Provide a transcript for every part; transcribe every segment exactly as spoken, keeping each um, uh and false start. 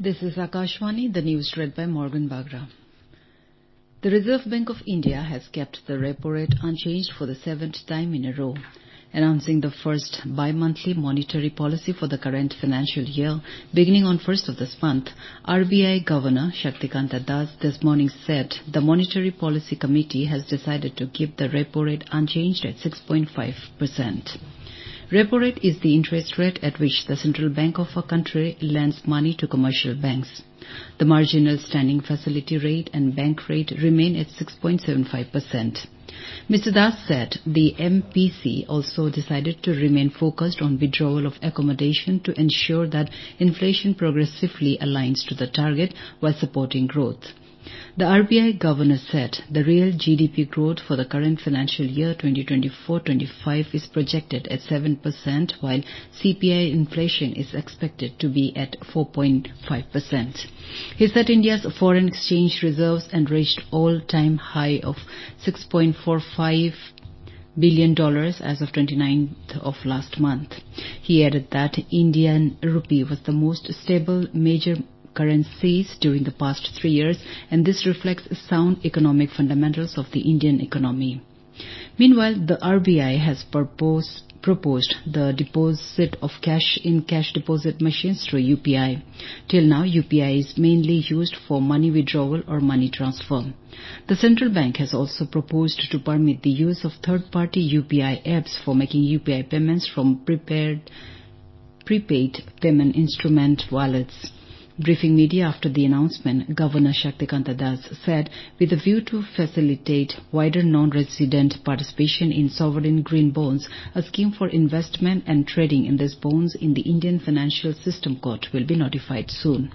This is Akashvani, the news read by Morgan Bagra. The Reserve Bank of India has kept the repo rate unchanged for the seventh time in a row, announcing the first bi-monthly monetary policy for the current financial year. Beginning on first of this month, R B I Governor Shaktikanta Das this morning said the Monetary Policy Committee has decided to keep the repo rate unchanged at six point five percent. Repo rate is the interest rate at which the central bank of a country lends money to commercial banks. The marginal standing facility rate and bank rate remain at six point seven five percent. Mister Das said the M P C also decided to remain focused on withdrawal of accommodation to ensure that inflation progressively aligns to the target while supporting growth. The R B I governor said the real G D P growth for the current financial year twenty twenty-four twenty-five is projected at seven percent, while C P I inflation is expected to be at four point five percent. He said India's foreign exchange reserves had reached all-time high of six point four five billion dollars as of twenty-ninth of last month. He added that Indian rupee was the most stable major currencies during the past three years, and this reflects sound economic fundamentals of the Indian economy. Meanwhile, the R B I has proposed, proposed the deposit of cash in cash deposit machines through U P I. Till now, U P I is mainly used for money withdrawal or money transfer. The central bank has also proposed to permit the use of third-party U P I apps for making U P I payments from prepared, prepaid payment instrument wallets. Briefing media after the announcement, Governor Shaktikanta Das said, with a view to facilitate wider non-resident participation in sovereign green bonds, a scheme for investment and trading in these bonds in the Indian Financial System Court will be notified soon.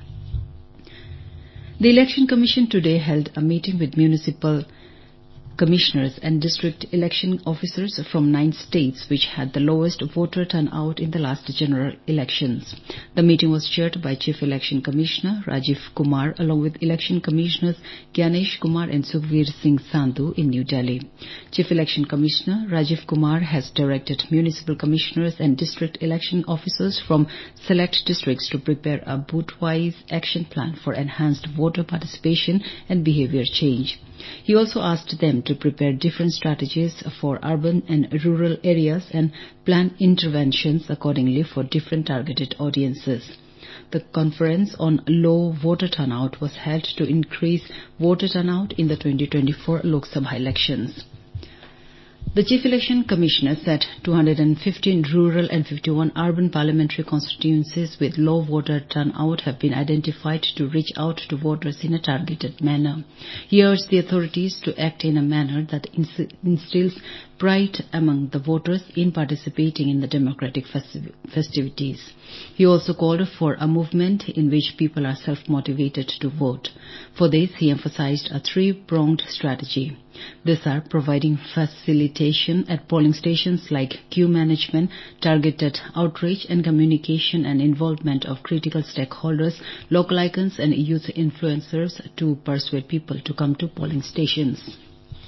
The Election Commission today held a meeting with municipal commissioners and district election officers from nine states which had the lowest voter turnout in the last general elections. The meeting was chaired by Chief Election Commissioner Rajiv Kumar along with Election Commissioners Gyanesh Kumar and Sukhveer Singh Sandhu in New Delhi. Chief Election Commissioner Rajiv Kumar has directed municipal commissioners and district election officers from select districts to prepare a booth-wise action plan for enhanced voter participation and behavior change. He also asked them to prepare different strategies for urban and rural areas and plan interventions accordingly for different targeted audiences. The conference on low voter turnout was held to increase voter turnout in the twenty twenty-four Lok Sabha elections. The Chief Election Commissioner said two hundred fifteen rural and fifty-one urban parliamentary constituencies with low voter turnout have been identified to reach out to voters in a targeted manner. He urged the authorities to act in a manner that instills pride among the voters in participating in the democratic festivities. He also called for a movement in which people are self-motivated to vote. For this, he emphasized a three-pronged strategy. These are providing facilitation at polling stations like queue management, targeted outreach and communication and involvement of critical stakeholders, local icons and youth influencers to persuade people to come to polling stations.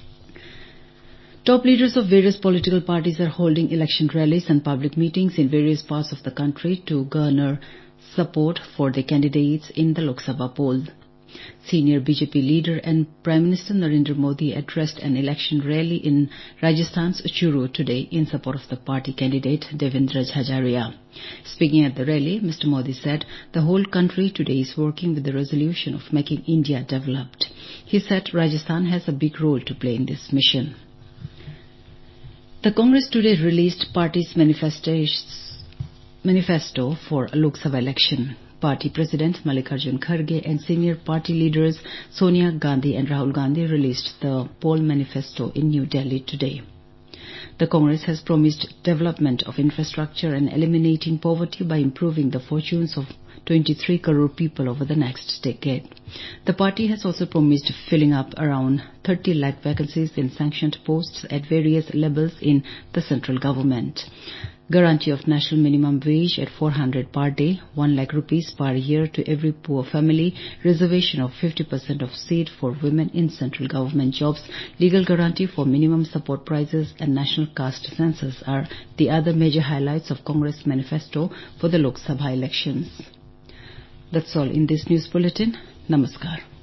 Top leaders of various political parties are holding election rallies and public meetings in various parts of the country to garner support for their candidates in the Lok Sabha poll. Senior B J P leader and Prime Minister Narendra Modi addressed an election rally in Rajasthan's Churu today in support of the party candidate Devendra Jhajaria. Speaking at the rally, Mister Modi said the whole country today is working with the resolution of making India developed. He said Rajasthan has a big role to play in this mission. The Congress today released party's manifesto for Lok Sabha election. Party President Mallikarjun Kharge and senior party leaders Sonia Gandhi and Rahul Gandhi released the poll manifesto in New Delhi today. The Congress has promised development of infrastructure and eliminating poverty by improving the fortunes of twenty-three crore people over the next decade. The party has also promised filling up around thirty lakh vacancies in sanctioned posts at various levels in the central government. Guarantee of national minimum wage at four hundred per day, one lakh rupees per year to every poor family, reservation of fifty percent of seat for women in central government jobs, legal guarantee for minimum support prices and national caste census are the other major highlights of Congress manifesto for the Lok Sabha elections. That's all in this news bulletin. Namaskar.